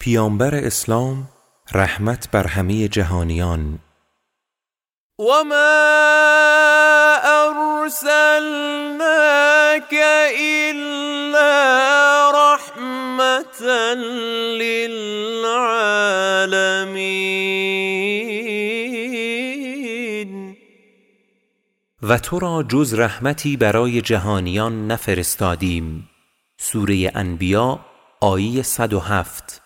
پیامبر اسلام رحمت بر همه جهانیان. وما أرسلناك إلا رحمة للعالمین. و تو را جز رحمتی برای جهانیان نفرستادیم. سوره انبیا آیه 107.